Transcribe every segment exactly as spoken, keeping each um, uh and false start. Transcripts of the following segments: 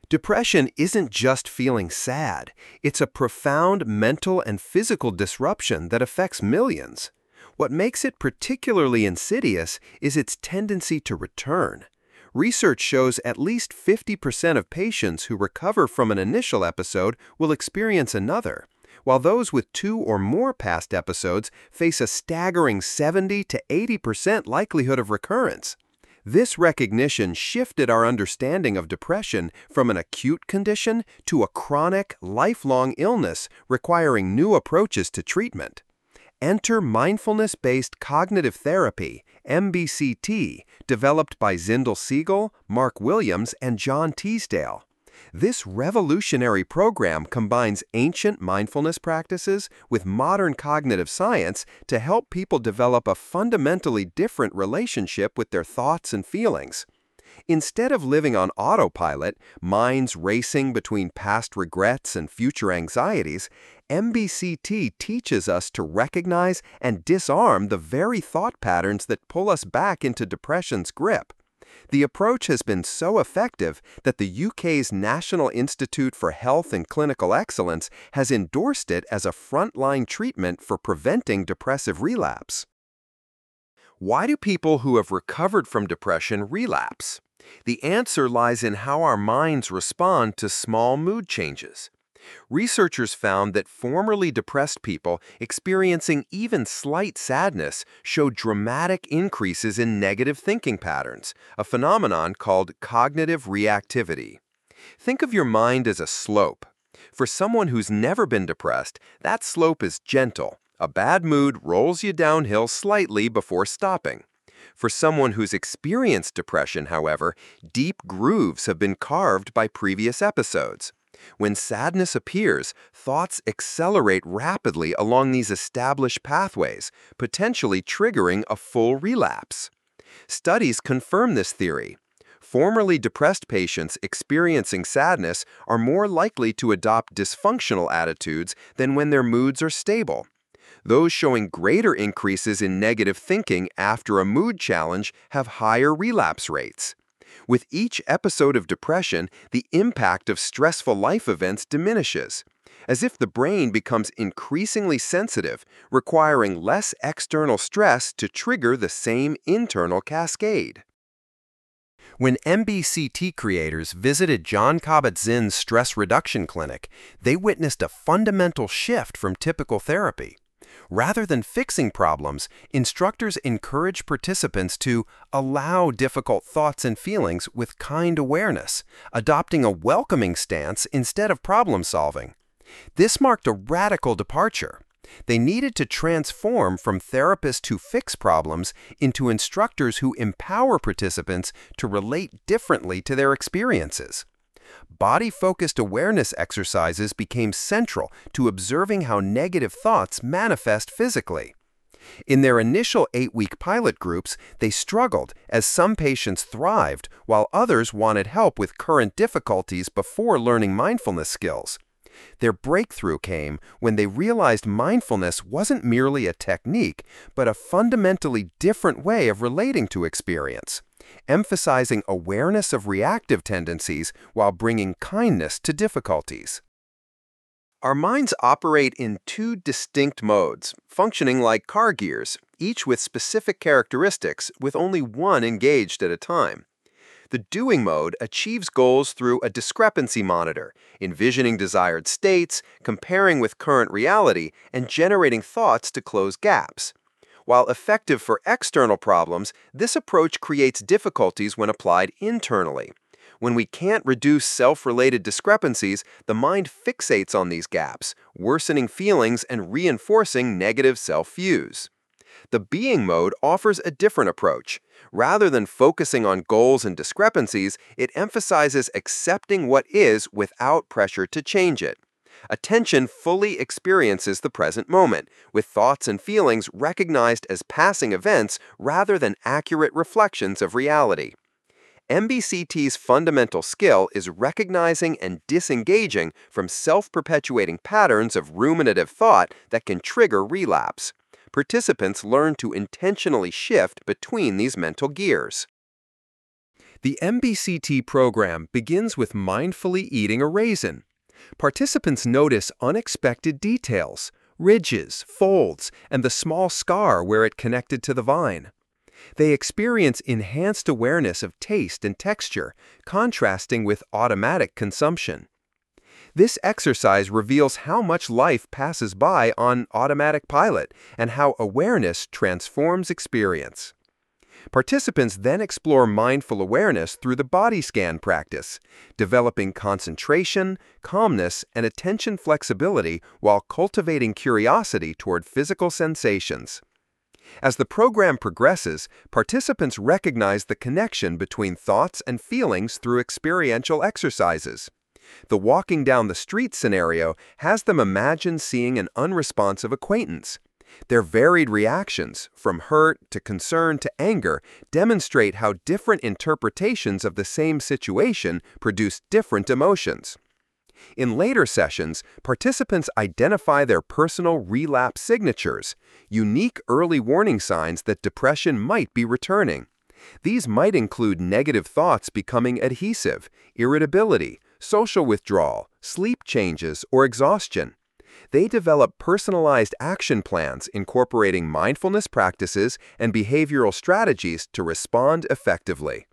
Depression isn't just feeling sad, it's a profound mental and physical disruption that affects millions. What makes it particularly insidious is its tendency to return. Research shows at least fifty percent of patients who recover from an initial episode will experience another, while those with two or more past episodes face a staggering seventy to eighty percent likelihood of recurrence. This recognition shifted our understanding of depression from an acute condition to a chronic, lifelong illness requiring new approaches to treatment. Enter mindfulness-based cognitive therapy, M B C T, developed by Zindel Segal, Mark Williams, and John Teasdale. This revolutionary program combines ancient mindfulness practices with modern cognitive science to help people develop a fundamentally different relationship with their thoughts and feelings. Instead of living on autopilot, minds racing between past regrets and future anxieties, M B C T teaches us to recognize and disarm the very thought patterns that pull us back into depression's grip. The approach has been so effective that the U K's National Institute for Health and Clinical Excellence has endorsed it as a frontline treatment for preventing depressive relapse. Why do people who have recovered from depression relapse? The answer lies in how our minds respond to small mood changes. Researchers found that formerly depressed people experiencing even slight sadness showed dramatic increases in negative thinking patterns, a phenomenon called cognitive reactivity. Think of your mind as a slope. For someone who's never been depressed, that slope is gentle. A bad mood rolls you downhill slightly before stopping. For someone who's experienced depression, however, deep grooves have been carved by previous episodes. When sadness appears, thoughts accelerate rapidly along these established pathways, potentially triggering a full relapse. Studies confirm this theory. Formerly depressed patients experiencing sadness are more likely to adopt dysfunctional attitudes than when their moods are stable. Those showing greater increases in negative thinking after a mood challenge have higher relapse rates. With each episode of depression, the impact of stressful life events diminishes, as if the brain becomes increasingly sensitive, requiring less external stress to trigger the same internal cascade. When M B C T creators visited Jon Kabat-Zinn's stress reduction clinic, they witnessed a fundamental shift from typical therapy. Rather than fixing problems, instructors encourage participants to allow difficult thoughts and feelings with kind awareness, adopting a welcoming stance instead of problem solving. This marked a radical departure. They needed to transform from therapists who fix problems into instructors who empower participants to relate differently to their experiences. Body-focused awareness exercises became central to observing how negative thoughts manifest physically. In their initial eight-week pilot groups, they struggled as some patients thrived while others wanted help with current difficulties before learning mindfulness skills. Their breakthrough came when they realized mindfulness wasn't merely a technique, but a fundamentally different way of relating to experience, emphasizing awareness of reactive tendencies while bringing kindness to difficulties. Our minds operate in two distinct modes, functioning like car gears, each with specific characteristics, with only one engaged at a time. The doing mode achieves goals through a discrepancy monitor, envisioning desired states, comparing with current reality, and generating thoughts to close gaps. While effective for external problems, this approach creates difficulties when applied internally. When we can't reduce self-related discrepancies, the mind fixates on these gaps, worsening feelings and reinforcing negative self-views. The being mode offers a different approach. Rather than focusing on goals and discrepancies, it emphasizes accepting what is without pressure to change it. Attention fully experiences the present moment, with thoughts and feelings recognized as passing events rather than accurate reflections of reality. M B C T's fundamental skill is recognizing and disengaging from self-perpetuating patterns of ruminative thought that can trigger relapse. Participants learn to intentionally shift between these mental gears. The M B C T program begins with mindfully eating a raisin. Participants notice unexpected details, ridges, folds, and the small scar where it connected to the vine. They experience enhanced awareness of taste and texture, contrasting with automatic consumption. This exercise reveals how much life passes by on automatic pilot and how awareness transforms experience. Participants then explore mindful awareness through the body scan practice, developing concentration, calmness, and attention flexibility while cultivating curiosity toward physical sensations. As the program progresses, participants recognize the connection between thoughts and feelings through experiential exercises. The walking down the street scenario has them imagine seeing an unresponsive acquaintance. Their varied reactions, from hurt to concern to anger, demonstrate how different interpretations of the same situation produce different emotions. In later sessions, participants identify their personal relapse signatures, unique early warning signs that depression might be returning. These might include negative thoughts becoming adhesive, irritability, social withdrawal, sleep changes, or exhaustion. They develop personalized action plans incorporating mindfulness practices and behavioral strategies to respond effectively.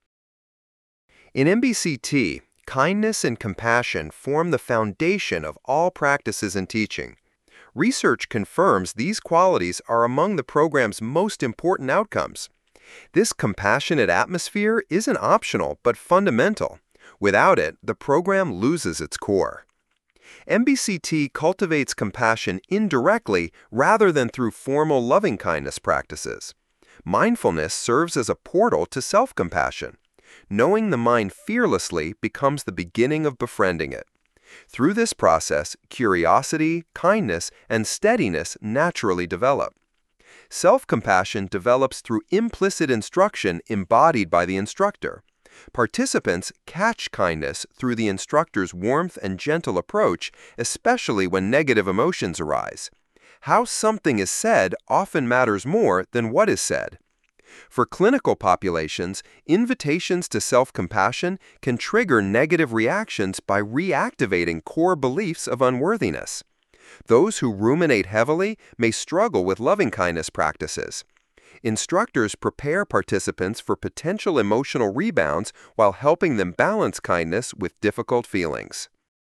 In M B C T, kindness and compassion form the foundation of all practices and teaching. Research confirms these qualities are among the program's most important outcomes. This compassionate atmosphere isn't optional but fundamental. Without it, the program loses its core. M B C T cultivates compassion indirectly rather than through formal loving-kindness practices. Mindfulness serves as a portal to self-compassion. Knowing the mind fearlessly becomes the beginning of befriending it. Through this process, curiosity, kindness, and steadiness naturally develop. Self-compassion develops through implicit instruction embodied by the instructor. Participants catch kindness through the instructor's warmth and gentle approach, especially when negative emotions arise. How something is said often matters more than what is said. For clinical populations, invitations to self-compassion can trigger negative reactions by reactivating core beliefs of unworthiness. Those who ruminate heavily may struggle with loving-kindness practices. Instructors prepare participants for potential emotional rebounds while helping them balance kindness with difficult feelings.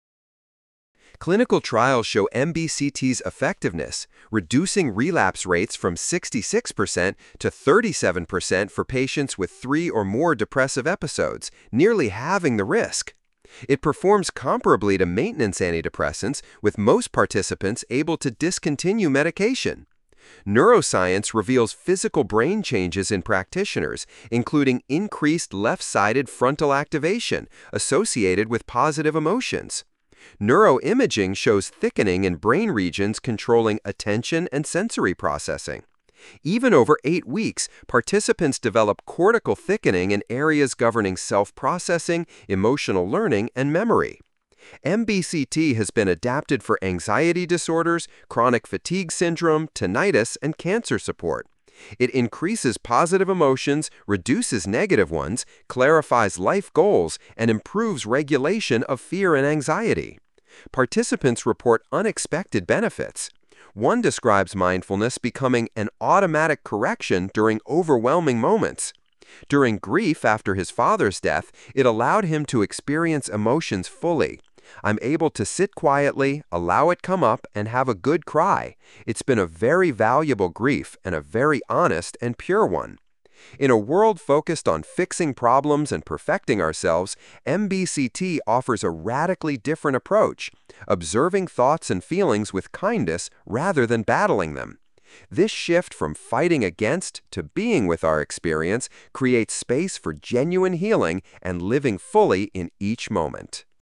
Clinical trials show M B C T's effectiveness, reducing relapse rates from sixty-six percent to thirty-seven percent for patients with three or more depressive episodes, nearly halving the risk. It performs comparably to maintenance antidepressants, with most participants able to discontinue medication. Neuroscience reveals physical brain changes in practitioners, including increased left-sided frontal activation associated with positive emotions. Neuroimaging shows thickening in brain regions controlling attention and sensory processing. Even over eight weeks, participants develop cortical thickening in areas governing self-processing, emotional learning, and memory. M B C T has been adapted for anxiety disorders, chronic fatigue syndrome, tinnitus, and cancer support. It increases positive emotions, reduces negative ones, clarifies life goals, and improves regulation of fear and anxiety. Participants report unexpected benefits. One describes mindfulness becoming an automatic correction during overwhelming moments. During grief after his father's death, it allowed him to experience emotions fully. I'm able to sit quietly, allow it come up, and have a good cry. It's been a very valuable grief and a very honest and pure one. In a world focused on fixing problems and perfecting ourselves, M B C T offers a radically different approach, observing thoughts and feelings with kindness rather than battling them. This shift from fighting against to being with our experience creates space for genuine healing and living fully in each moment.